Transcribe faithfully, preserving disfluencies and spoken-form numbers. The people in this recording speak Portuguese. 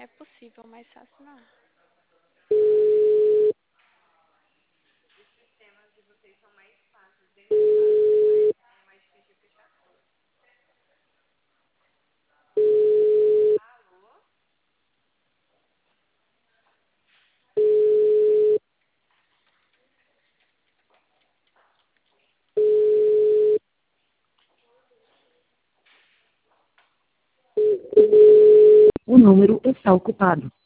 É possível, mas fácil não. O número está ocupado.